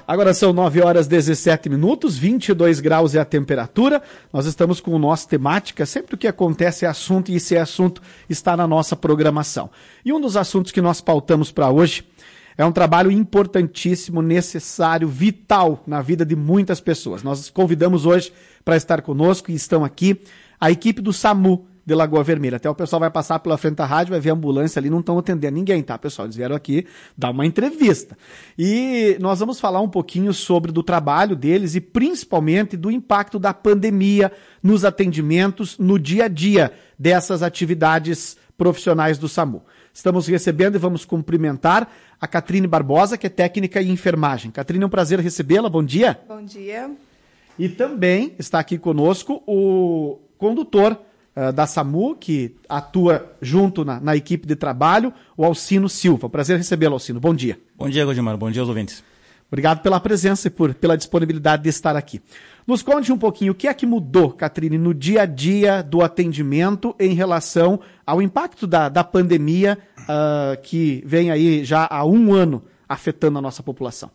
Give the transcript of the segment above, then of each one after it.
Agora são 9 horas 17 minutos, 22 graus é a temperatura. Nós estamos com o nosso temática. Sempre o que acontece é assunto e esse assunto está na nossa programação. E um dos assuntos que nós pautamos para hoje é um trabalho importantíssimo, necessário, vital na vida de muitas pessoas. Nós convidamos hoje para estar conosco e estão aqui a equipe do SAMU de Lagoa Vermelha. Até o pessoal vai passar pela frente da rádio, vai ver a ambulância ali, não estão atendendo ninguém, tá, pessoal? Eles vieram aqui dar uma entrevista. E nós vamos falar um pouquinho sobre do trabalho deles e principalmente do impacto da pandemia nos atendimentos, no dia a dia dessas atividades profissionais do SAMU. Estamos recebendo e vamos cumprimentar a Catrine Barbosa, que é técnica em enfermagem. Catrine, é um prazer recebê-la. Bom dia. Bom dia. E também está aqui conosco o condutor da SAMU, que atua junto na equipe de trabalho, o Alcino Silva. Prazer recebê-lo, Alcino. Bom dia. Bom dia, Godimar. Bom dia aos ouvintes. Obrigado pela presença e pela disponibilidade de estar aqui. Nos conte um pouquinho o que é que mudou, Catrine, no dia a dia do atendimento em relação ao impacto da pandemia que vem aí já há um ano afetando a nossa população.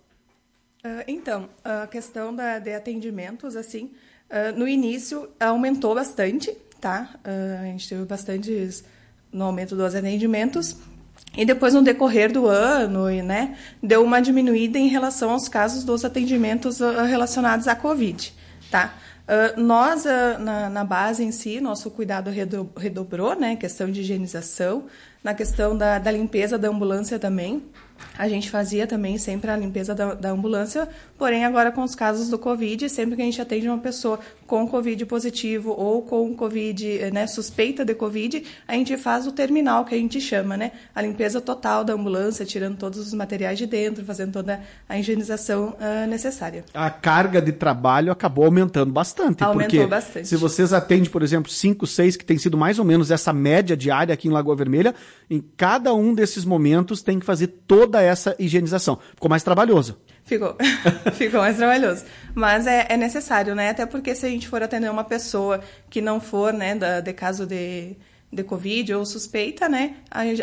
Então, a questão de atendimentos, assim, no início aumentou bastante, tá? A gente teve bastantes no aumento dos atendimentos. E depois, no decorrer do ano, né, deu uma diminuída em relação aos casos dos atendimentos relacionados à Covid, tá? Nós, na base em si, nosso cuidado redobrou, né, questão de higienização, na questão da limpeza da ambulância também. A gente fazia também sempre a limpeza da ambulância, porém agora com os casos do Covid, sempre que a gente atende uma pessoa com Covid positivo ou com Covid, né, suspeita de Covid, a gente faz o terminal, que a gente chama, né, a limpeza total da ambulância, tirando todos os materiais de dentro, fazendo toda a higienização necessária. A carga de trabalho acabou aumentando bastante. Aumentou bastante. Se vocês atendem, por exemplo, 5, 6, que tem sido mais ou menos essa média diária aqui em Lagoa Vermelha, em cada um desses momentos tem que fazer toda essa higienização. Ficou mais trabalhoso. Ficou mais trabalhoso. Mas é necessário, né? Até porque se a gente for atender uma pessoa que não for, né, de caso de Covid ou suspeita, né,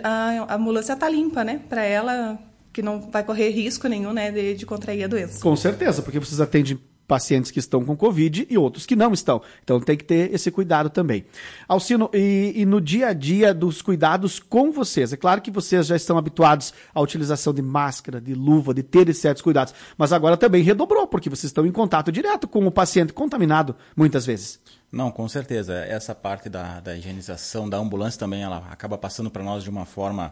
a ambulância tá limpa, né? Para ela, que não vai correr risco nenhum, né, de contrair a doença. Com certeza, porque vocês atendem pacientes que estão com Covid e outros que não estão. Então tem que ter esse cuidado também. Alcino, e no dia a dia dos cuidados com vocês, é claro que vocês já estão habituados à utilização de máscara, de luva, de ter certos cuidados, mas agora também redobrou, porque vocês estão em contato direto com o paciente contaminado muitas vezes. Não, com certeza. Essa parte da higienização da ambulância também, ela acaba passando para nós de uma forma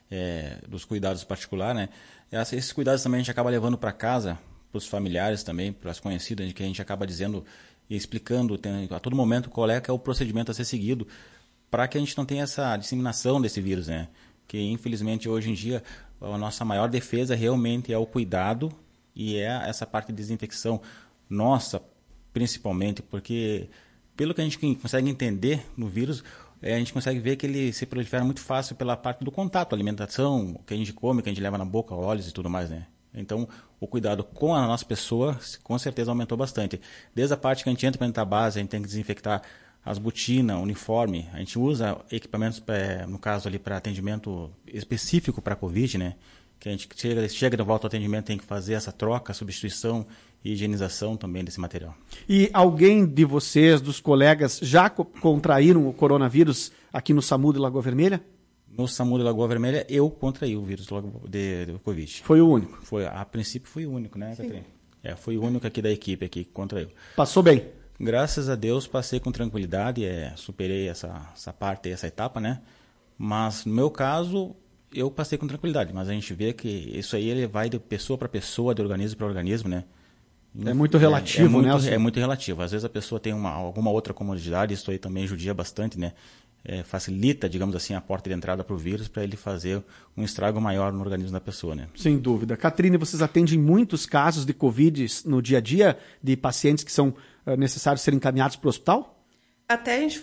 dos cuidados particulares, né? Esses cuidados também a gente acaba levando para casa, para os familiares também, para as conhecidas, que a gente acaba dizendo e explicando a todo momento qual é que é o procedimento a ser seguido, para que a gente não tenha essa disseminação desse vírus, né? Que infelizmente hoje em dia a nossa maior defesa realmente é o cuidado e é essa parte de desinfecção nossa, principalmente, porque pelo que a gente consegue entender no vírus, a gente consegue ver que ele se prolifera muito fácil pela parte do contato, alimentação, o que a gente come, o que a gente leva na boca, olhos e tudo mais, né? Então, o cuidado com a nossa pessoa, com certeza, aumentou bastante. Desde a parte que a gente entra para dentro da base, a gente tem que desinfectar as botinas, uniforme. A gente usa equipamentos, no caso ali, para atendimento específico para a Covid, né? Que a gente chega de volta ao atendimento, tem que fazer essa troca, substituição e higienização também desse material. E alguém de vocês, dos colegas, já contraíram o coronavírus aqui no SAMU de Lagoa Vermelha? No SAMU de Lagoa Vermelha, eu contraí o vírus do Covid. Foi o único? A princípio foi o único, né, Catrine? Foi o único aqui da equipe aqui que contraiu. Passou bem? Graças a Deus, passei com tranquilidade, superei essa parte, essa etapa, né? Mas no meu caso, eu passei com tranquilidade. Mas a gente vê que isso aí ele vai de pessoa para pessoa, de organismo para organismo, né? É muito relativo, né? É muito relativo. Às vezes a pessoa tem alguma outra comodidade, isso aí também judia bastante, né? Facilita, digamos assim, a porta de entrada para o vírus para ele fazer um estrago maior no organismo da pessoa, né? Sem dúvida. Catrine, vocês atendem muitos casos de Covid no dia a dia, de pacientes que são necessários serem encaminhados para o hospital? Até a gente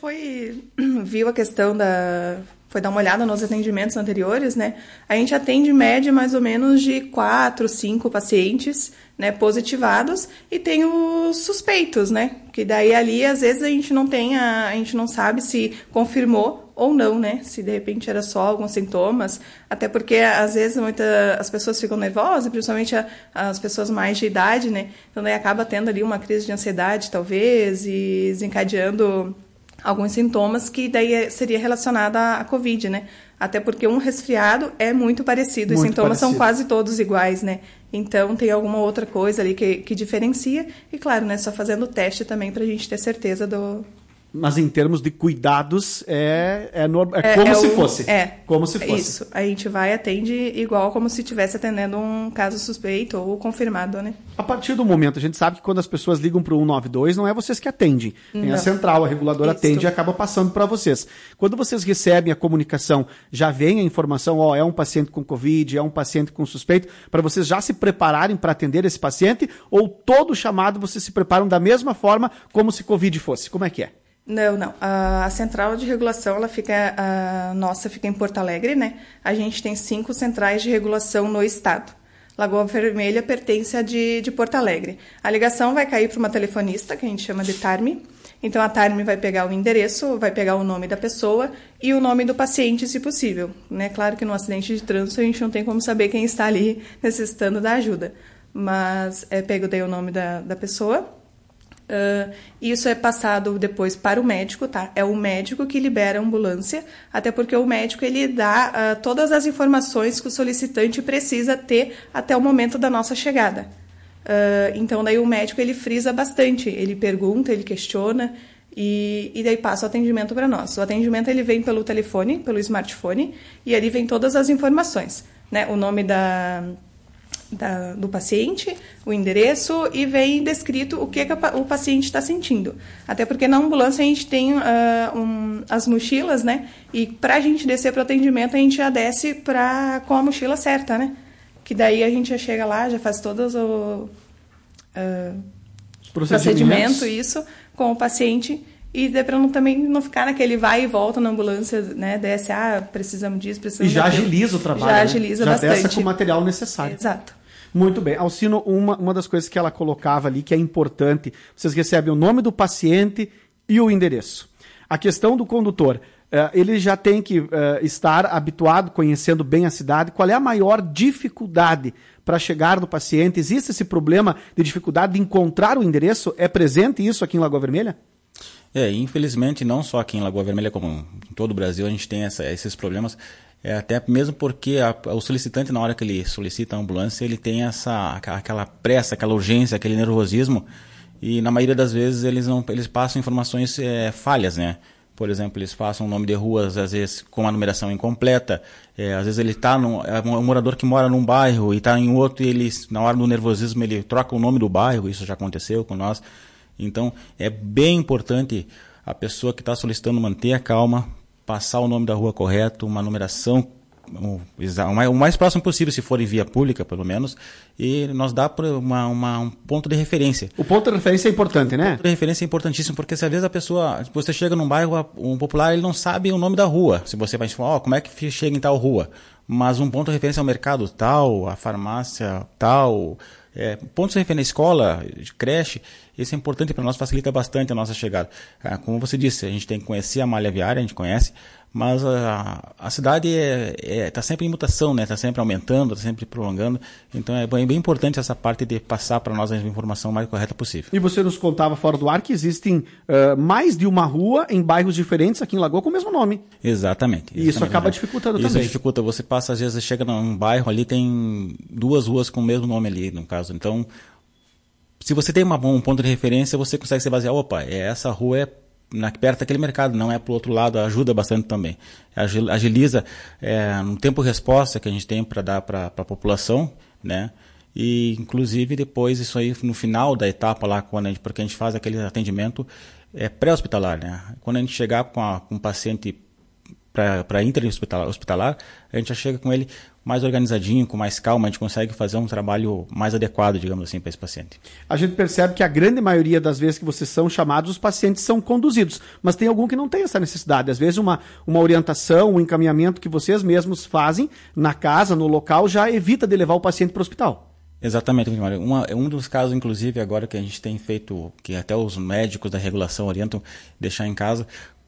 viu a questão foi dar uma olhada nos atendimentos anteriores, né? A gente atende em média mais ou menos de 4, 5 pacientes, né, positivados, e tem os suspeitos, né? Que daí ali, às vezes, a gente não sabe se confirmou ou não, né? Se de repente era só alguns sintomas, até porque às vezes as pessoas ficam nervosas, principalmente as pessoas mais de idade, né? Então daí acaba tendo ali uma crise de ansiedade, talvez, e desencadeando alguns sintomas que daí seria relacionada à Covid, né? Até porque um resfriado é muito parecido, os sintomas são quase todos iguais, né? Então tem alguma outra coisa ali que diferencia, e claro, né, só fazendo o teste também para a gente ter certeza do... Mas em termos de cuidados, como se fosse. Como se fosse. Isso. A gente vai e atende igual como se estivesse atendendo um caso suspeito ou confirmado, né? A partir do momento, a gente sabe que quando as pessoas ligam para o 192, não é vocês que atendem. Tem a central, a reguladora atende e acaba passando para vocês. Quando vocês recebem a comunicação, já vem a informação, é um paciente com Covid, é um paciente com suspeito, para vocês já se prepararem para atender esse paciente, ou todo chamado vocês se preparam da mesma forma como se Covid fosse? Como é que é? Não. A central de regulação, nossa fica em Porto Alegre, né? A gente tem 5 centrais de regulação no estado. Lagoa Vermelha pertence a de Porto Alegre. A ligação vai cair para uma telefonista, que a gente chama de TARME. Então, a TARME vai pegar o endereço, vai pegar o nome da pessoa e o nome do paciente, se possível, né? Claro que no acidente de trânsito a gente não tem como saber quem está ali necessitando da ajuda. Mas pego daí o nome da pessoa. Isso é passado depois para o médico, tá? É o médico que libera a ambulância, até porque o médico ele dá todas as informações que o solicitante precisa ter até o momento da nossa chegada. Então daí o médico ele frisa bastante, ele pergunta, ele questiona e daí passa o atendimento para nós. O atendimento ele vem pelo telefone, pelo smartphone, e ali vem todas as informações, né? O nome do paciente, o endereço, e vem descrito o que o paciente está sentindo. Até porque na ambulância a gente tem as mochilas, né? E para a gente descer para o atendimento, a gente já desce com a mochila certa, né? Que daí a gente já chega lá, já faz todos o procedimento, isso, com o paciente. E para também não ficar naquele vai e volta na ambulância, né? Desce, precisamos disso, precisamos daquilo. E já agiliza o trabalho. Já agiliza bastante. Já desce com o material necessário. Exato. Muito bem. Alcino, uma das coisas que ela colocava ali, que é importante, vocês recebem o nome do paciente e o endereço. A questão do condutor, ele já tem que estar habituado, conhecendo bem a cidade. Qual é a maior dificuldade para chegar no paciente? Existe esse problema de dificuldade de encontrar o endereço? É presente isso aqui em Lagoa Vermelha? Infelizmente, não só aqui em Lagoa Vermelha, como em todo o Brasil, a gente tem esses problemas. Até mesmo porque o solicitante, na hora que ele solicita a ambulância, ele tem aquela pressa, aquela urgência, aquele nervosismo, e na maioria das vezes eles passam informações falhas, né? Por exemplo, eles passam o nome de ruas, às vezes com a numeração incompleta, às vezes ele está um morador que mora num bairro e está em outro, e ele, na hora do nervosismo, ele troca o nome do bairro, isso já aconteceu com nós. Então, é bem importante a pessoa que está solicitando manter a calma, passar o nome da rua correto, uma numeração o mais próximo possível, se for em via pública, pelo menos, e nos dá um ponto de referência. O ponto de referência é importante, né? O ponto de referência é importantíssimo, porque se às vezes você chega num bairro, um popular, ele não sabe o nome da rua. Se você vai falar, como é que chega em tal rua? Mas um ponto de referência é o mercado tal, a farmácia tal, pontos de referência, escola, de creche, isso é importante para nós, facilita bastante a nossa chegada. Como você disse, a gente tem que conhecer a malha viária, a gente conhece, mas a cidade está sempre em mutação, né? Está sempre aumentando, está sempre prolongando, então é bem importante essa parte de passar para nós a informação mais correta possível. E você nos contava fora do ar que existem mais de uma rua em bairros diferentes aqui em Lagoa com o mesmo nome. Exatamente. E isso acaba dificultando também. Isso dificulta, você passa, às vezes, chega num bairro ali, tem 2 ruas com o mesmo nome ali, no caso, então se você tem um ponto de referência, você consegue se basear, essa rua é perto daquele mercado, não é para o outro lado, ajuda bastante também. Agiliza no tempo-resposta que a gente tem para dar para a população, né? E, inclusive, depois, isso aí, no final da etapa lá, porque a gente faz aquele atendimento pré-hospitalar, né? Quando a gente chegar com um paciente para inter-hospitalar, a gente já chega com ele mais organizadinho, com mais calma, a gente consegue fazer um trabalho mais adequado, digamos assim, para esse paciente. A gente percebe que a grande maioria das vezes que vocês são chamados, os pacientes são conduzidos, mas tem algum que não tem essa necessidade. Às vezes uma orientação, um encaminhamento que vocês mesmos fazem na casa, no local, já evita de levar o paciente para o hospital. Exatamente, Mário. Um dos casos, inclusive, agora que a gente tem feito, que até os médicos da regulação orientam deixar em casa,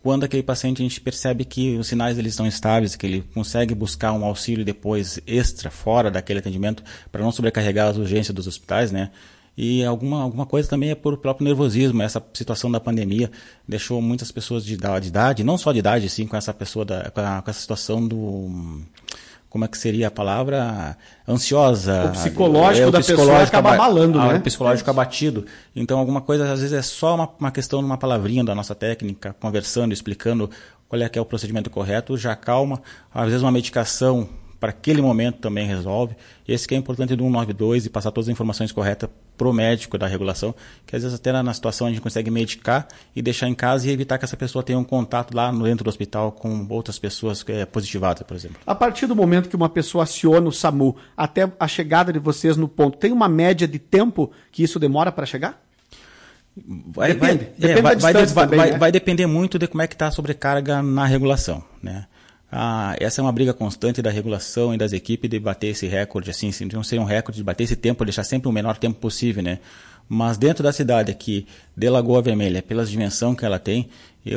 quando aquele paciente a gente percebe que os sinais eles estão estáveis, que ele consegue buscar um auxílio depois extra, fora daquele atendimento, para não sobrecarregar as urgências dos hospitais, né? E alguma coisa também é por próprio nervosismo. Essa situação da pandemia deixou muitas pessoas de idade, não só de idade, sim, com essa pessoa, com essa situação do... Como é que seria a palavra? Ansiosa. O psicológico da pessoa acaba abalando, né? O psicológico abatido. Então, alguma coisa, às vezes, é só uma questão de uma palavrinha da nossa técnica, conversando, explicando qual é que é o procedimento correto, já calma. Às vezes, uma medicação para aquele momento também resolve. Esse que é importante do 192 e passar todas as informações corretas para o médico da regulação, que às vezes até na situação a gente consegue medicar e deixar em casa e evitar que essa pessoa tenha um contato lá dentro do hospital com outras pessoas positivadas, por exemplo. A partir do momento que uma pessoa aciona o SAMU até a chegada de vocês no ponto, tem uma média de tempo que isso demora para chegar? Vai depender muito de como é que está a sobrecarga na regulação, né? Essa é uma briga constante da regulação e das equipes de bater esse recorde, assim, não ser um recorde de bater esse tempo, deixar sempre o menor tempo possível, né? Mas dentro da cidade aqui, de Lagoa Vermelha, pela dimensão que ela tem,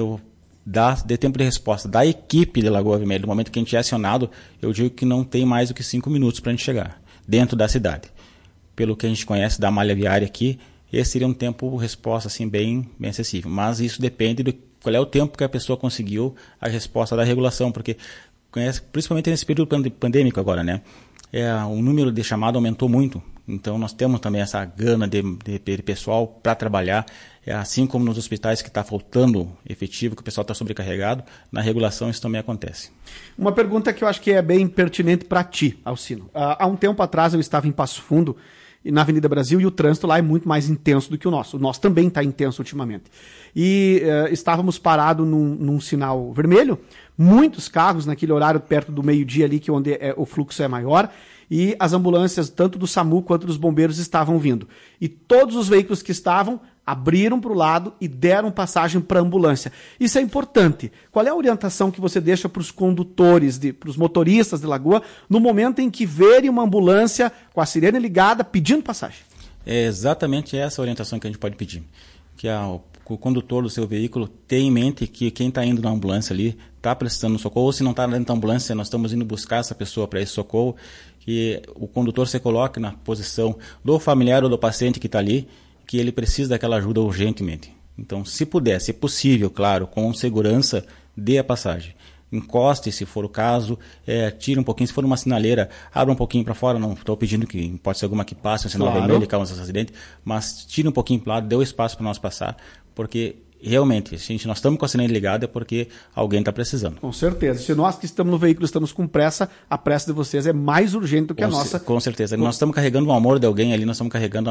de tempo de resposta da equipe de Lagoa Vermelha, no momento que a gente é acionado, eu digo que não tem mais do que 5 minutos para a gente chegar, dentro da cidade. Pelo que a gente conhece da malha viária aqui, esse seria um tempo de resposta assim, bem acessível. Mas isso depende do qual é o tempo que a pessoa conseguiu a resposta da regulação, porque principalmente nesse período pandêmico agora, né? O número de chamada aumentou muito, então nós temos também essa gana de pessoal para trabalhar, assim como nos hospitais que está faltando efetivo, que o pessoal está sobrecarregado, na regulação isso também acontece. Uma pergunta que eu acho que é bem pertinente para ti, Alcino. Há um tempo atrás eu estava em Passo Fundo, na Avenida Brasil, e o trânsito lá é muito mais intenso do que o nosso. O nosso também está intenso ultimamente. E estávamos parados num sinal vermelho, muitos carros naquele horário perto do meio-dia ali, que onde o fluxo é maior, e as ambulâncias, tanto do SAMU quanto dos bombeiros, estavam vindo. E todos os veículos que estavam abriram para o lado e deram passagem para a ambulância. Isso é importante. Qual é a orientação que você deixa para os condutores, para os motoristas de Lagoa, no momento em que verem uma ambulância com a sirene ligada pedindo passagem? É exatamente essa orientação que a gente pode pedir. Que o condutor do seu veículo tenha em mente que quem está indo na ambulância ali está precisando de socorro, ou se não está dentro da ambulância, nós estamos indo buscar essa pessoa para esse socorro, que o condutor se coloque na posição do familiar ou do paciente que está ali, que ele precisa daquela ajuda urgentemente. Então, se puder, se possível, claro, com segurança, dê a passagem. Encoste, se for o caso, tire um pouquinho, se for uma sinaleira, abra um pouquinho para fora, não estou pedindo que pode ser alguma que passe, um sinal vermelho e causa esse acidente, mas tire um pouquinho para o lado, dê o espaço para nós passar, porque realmente, nós estamos com a sirene ligada é porque alguém está precisando. Com certeza. Se nós que estamos no veículo estamos com pressa, a pressa de vocês é mais urgente do que a nossa. Com certeza. Nós estamos carregando o amor de alguém ali, nós estamos carregando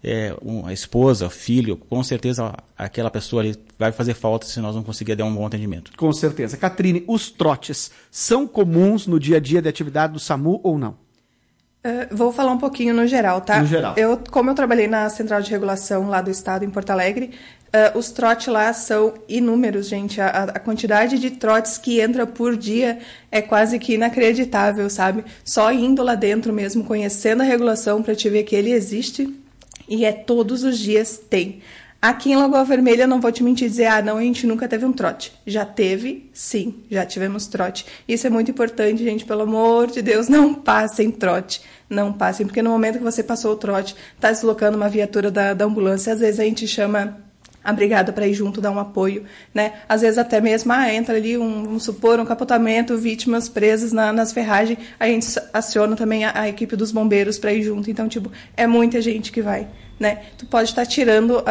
a esposa, o filho. Com certeza aquela pessoa ali vai fazer falta se nós não conseguirmos dar um bom atendimento. Com certeza. Catrine, os trotes são comuns no dia a dia de atividade do SAMU ou não? Vou falar um pouquinho no geral, tá? No geral. Como eu trabalhei na Central de Regulação lá do Estado, em Porto Alegre, os trotes lá são inúmeros, gente. A quantidade de trotes que entra por dia é quase que inacreditável, sabe? Só indo lá dentro mesmo, conhecendo a regulação para te ver que ele existe e todos os dias tem. Aqui em Lagoa Vermelha, não vou te mentir e dizer, não, a gente nunca teve um trote. Já teve, sim, já tivemos trote. Isso é muito importante, gente, pelo amor de Deus, não passem trote. Não passem, porque no momento que você passou o trote, está deslocando uma viatura da ambulância, às vezes a gente chama a brigada para ir junto, dar um apoio, né? Às vezes até mesmo, entra ali, vamos supor, um capotamento, vítimas presas nas ferragens, a gente aciona também a equipe dos bombeiros para ir junto. Então, é muita gente que vai, né? Tu pode estar tirando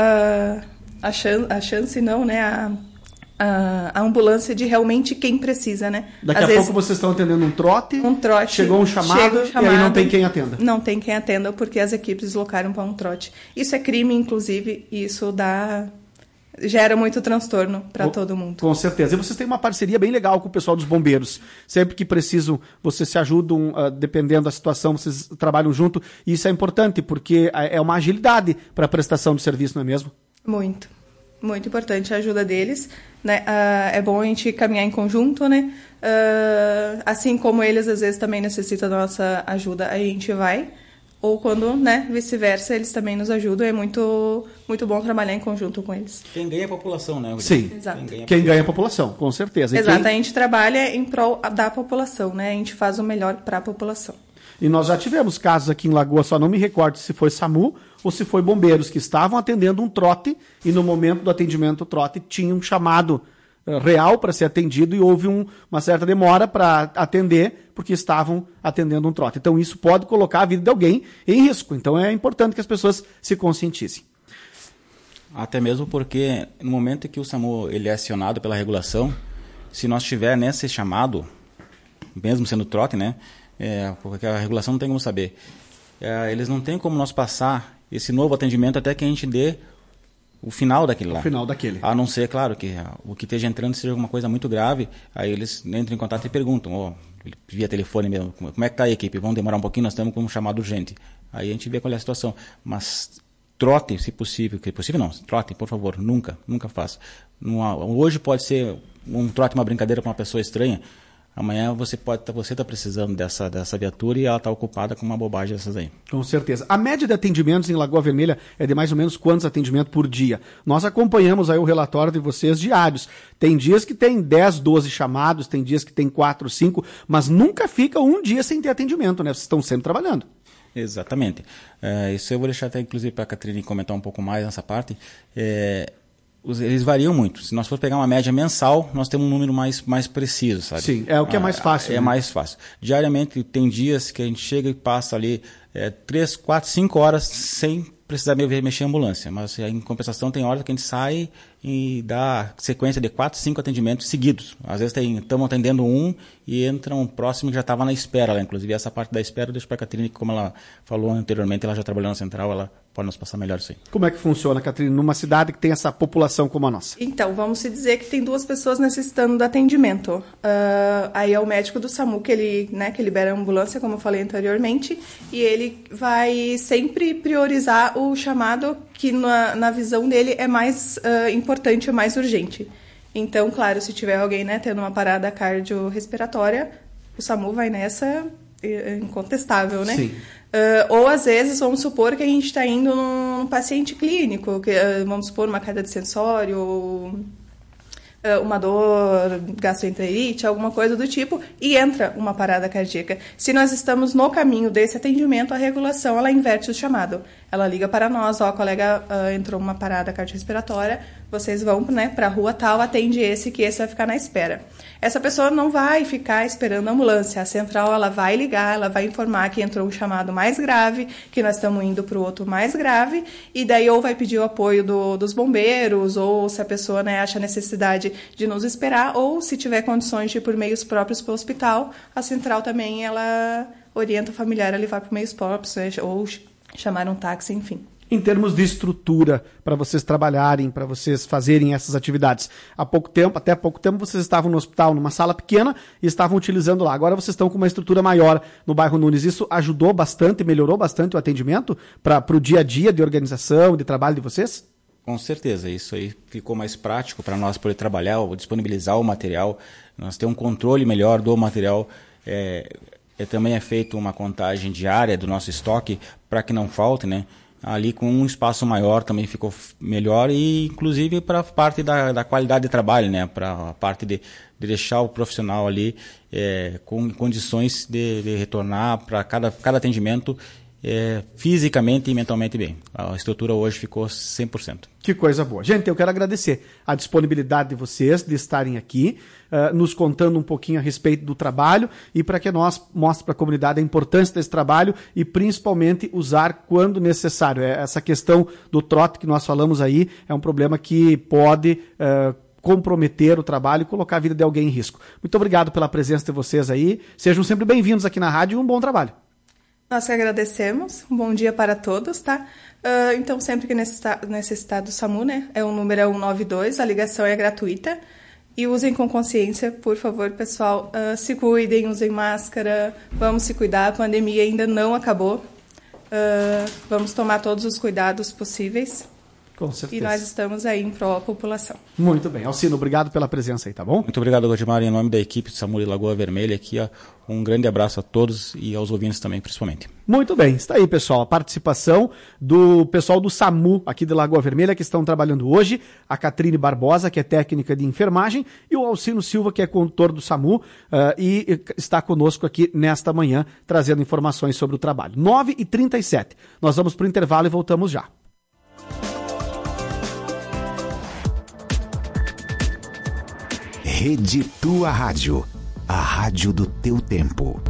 a chance, não, né? A ambulância de realmente quem precisa, né? Daqui a pouco vocês estão atendendo um trote, chegou um chamado, e aí não tem quem atenda. Não tem quem atenda porque as equipes deslocaram para um trote. Isso é crime, inclusive, e isso gera muito transtorno para todo mundo. Com certeza. E vocês têm uma parceria bem legal com o pessoal dos bombeiros. Sempre que precisam, vocês se ajudam, dependendo da situação, vocês trabalham junto. E isso é importante, porque é uma agilidade para a prestação de serviço, não é mesmo? Muito. Muito importante a ajuda deles, né? É bom a gente caminhar em conjunto, né? Assim como eles às vezes também necessitam da nossa ajuda, a gente vai, ou quando, né, vice-versa, eles também nos ajudam. É muito, muito bom trabalhar em conjunto com eles. Quem ganha é a população, né? Sim, exato. Quem ganha é a população, com certeza. Exato, a gente trabalha em prol da população, né? A gente faz o melhor para a população. E nós já tivemos casos aqui em Lagoa, só não me recordo se foi SAMU ou se foi bombeiros, que estavam atendendo um trote e no momento do atendimento do trote tinha um chamado real para ser atendido e houve uma certa demora para atender porque estavam atendendo um trote. Então isso pode colocar a vida de alguém em risco. Então é importante que as pessoas se conscientizem. Até mesmo porque no momento em que o SAMU ele é acionado pela regulação, se nós tiver nesse chamado, mesmo sendo trote, né, porque a regulação não tem como saber, eles não têm como nós passar esse novo atendimento até que a gente dê o final daquele lá. O final daquele. A não ser, claro, que o que esteja entrando seja alguma coisa muito grave, aí eles entram em contato e perguntam, via telefone mesmo, como é que está a equipe? Vamos demorar um pouquinho, nós estamos com um chamado urgente. Aí a gente vê qual é a situação. Mas trote, se possível, trote, por favor, nunca faça. Hoje pode ser um trote, uma brincadeira para uma pessoa estranha, amanhã você está precisando dessa viatura e ela está ocupada com uma bobagem dessas aí. Com certeza. A média de atendimentos em Lagoa Vermelha é de mais ou menos quantos atendimentos por dia? Nós acompanhamos aí o relatório de vocês diários. Tem dias que tem 10, 12 chamados, tem dias que tem 4, 5, mas nunca fica um dia sem ter atendimento, né? Vocês estão sempre trabalhando. Exatamente. Isso eu vou deixar até inclusive para a Catrine comentar um pouco mais nessa parte. Eles variam muito. Se nós for pegar uma média mensal, nós temos um número mais preciso, sabe? Sim, é o que é mais fácil. É mais fácil. Diariamente, tem dias que a gente chega e passa ali 3, 4, 5 horas sem precisar mexer em ambulância. Mas, em compensação, tem horas que a gente sai e dá sequência de 4, 5 atendimentos seguidos. Às vezes estamos atendendo um e entra um próximo que já estava na espera lá. Inclusive, essa parte da espera eu deixo para a Catrine, que como ela falou anteriormente, ela já trabalhou na central, ela pode nos passar melhor isso aí. Como é que funciona, Catrine, numa cidade que tem essa população como a nossa? Então, vamos se dizer que tem 2 pessoas necessitando do atendimento. Aí é o médico do SAMU que que libera a ambulância, como eu falei anteriormente, e ele vai sempre priorizar o chamado que na visão dele é mais importante, é mais urgente. Então, claro, se tiver alguém tendo uma parada cardiorrespiratória, o SAMU vai nessa, incontestável, né? Sim. Ou às vezes, vamos supor que a gente está indo num paciente clínico, vamos supor uma queda de sensório, ou uma dor, gastroenterite, alguma coisa do tipo, e entra uma parada cardíaca. Se nós estamos no caminho desse atendimento, a regulação ela inverte o chamado. Ela liga para nós, colega, entrou uma parada cardiorrespiratória, vocês vão para a rua tal, atende esse, que esse vai ficar na espera. Essa pessoa não vai ficar esperando a ambulância. A central ela vai ligar, ela vai informar que entrou um chamado mais grave, que nós estamos indo para o outro mais grave, e daí ou vai pedir o apoio dos bombeiros, ou se a pessoa acha necessidade de nos esperar, ou se tiver condições de ir por meios próprios para o hospital, a central também ela orienta o familiar a levar por meios próprios, ou chamar um táxi, enfim. Em termos de estrutura, para vocês trabalharem, para vocês fazerem essas atividades. Até há pouco tempo, vocês estavam no hospital, numa sala pequena, e estavam utilizando lá. Agora vocês estão com uma estrutura maior no bairro Nunes. Isso ajudou bastante, melhorou bastante o atendimento para o dia a dia de organização, de trabalho de vocês? Com certeza, isso aí ficou mais prático para nós poder trabalhar, disponibilizar o material, nós ter um controle melhor do material. Também é feita uma contagem diária do nosso estoque para que não falte, né? Ali com um espaço maior também ficou melhor e inclusive para a parte da qualidade de trabalho, né? Para a parte de deixar o profissional ali com condições de retornar para cada atendimento fisicamente e mentalmente bem. A estrutura hoje ficou 100%. Que coisa boa. Gente, eu quero agradecer a disponibilidade de vocês de estarem aqui, nos contando um pouquinho a respeito do trabalho e para que nós mostremos para a comunidade a importância desse trabalho e principalmente usar quando necessário. Essa questão do trote que nós falamos aí é um problema que pode comprometer o trabalho e colocar a vida de alguém em risco. Muito obrigado pela presença de vocês aí. Sejam sempre bem-vindos aqui na rádio e um bom trabalho. Nós que agradecemos. Um bom dia para todos, tá? Então, sempre que necessitar do SAMU, é o número 192, a ligação é gratuita. E usem com consciência, por favor, pessoal. Se cuidem, usem máscara, vamos se cuidar. A pandemia ainda não acabou. Vamos tomar todos os cuidados possíveis. Com certeza. E nós estamos aí em prol da população. Muito bem. Alcino, obrigado pela presença aí, tá bom? Muito obrigado, Godimar, em nome da equipe de SAMU de Lagoa Vermelha aqui, ó, um grande abraço a todos e aos ouvintes também, principalmente. Muito bem, está aí, pessoal, a participação do pessoal do SAMU aqui de Lagoa Vermelha, que estão trabalhando hoje, a Catrine Barbosa, que é técnica de enfermagem, e o Alcino Silva, que é condutor do SAMU, e está conosco aqui nesta manhã, trazendo informações sobre o trabalho. 9h37, nós vamos para o intervalo e voltamos já. Rede Tua Rádio, a rádio do teu tempo.